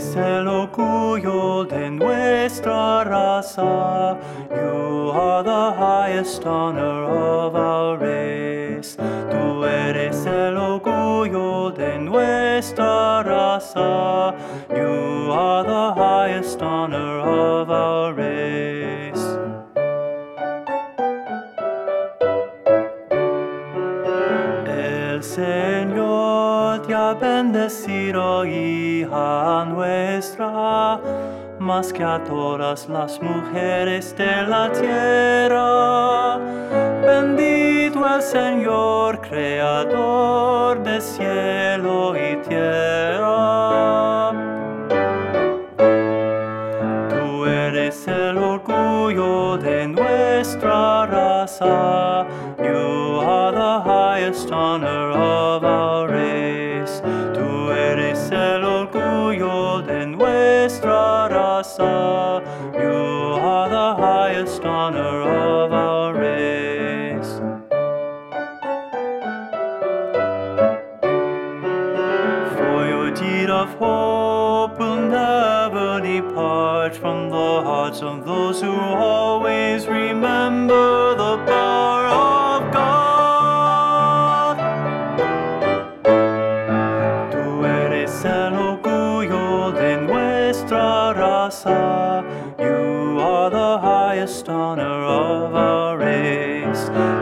eres el orgullo de nuestra raza. You are the highest honor of our race. Tú eres el orgullo de nuestra raza. You are the highest honor of our race. El Señor te ha bendecido, hija nuestra, más que a todas las mujeres de la tierra. Bendito el Señor, creador de cielo y tierra. Tú eres el orgullo de nuestra raza. You are the highest honor of our race. Tú eres el orgullo de nuestra raza. You are the highest honor of our race. For your deed of hope will never depart from the hearts of those who always remember the power of God. Tú eres el orgullo de nuestra raza. You are the highest honor of our race.